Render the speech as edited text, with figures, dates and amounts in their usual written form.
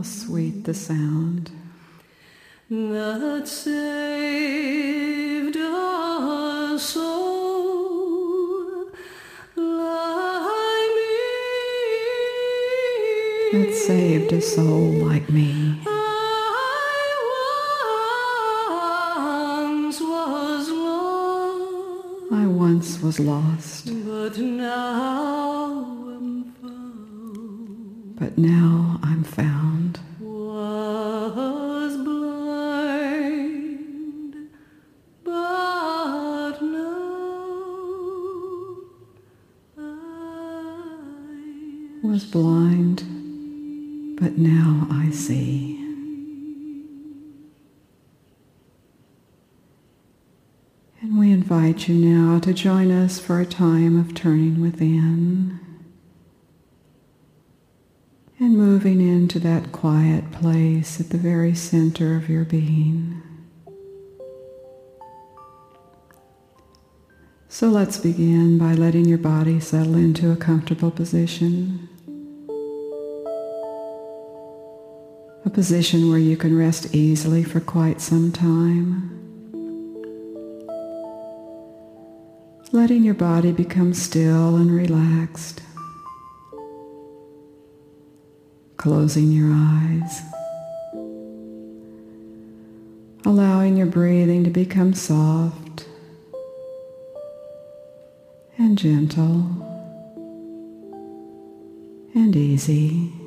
How sweet the sound that saved a soul like me. that saved a soul like me. I once was lost, but now I'm found. Was blind, but now Was blind, but now I see. And we invite you now to join us for a time of turning within and moving into that quiet place at the very center of your being. So let's begin by letting your body settle into a comfortable position. A position where you can rest easily for quite some time. Letting your body become still and relaxed. Closing your eyes. Allowing your breathing to become soft and gentle and easy.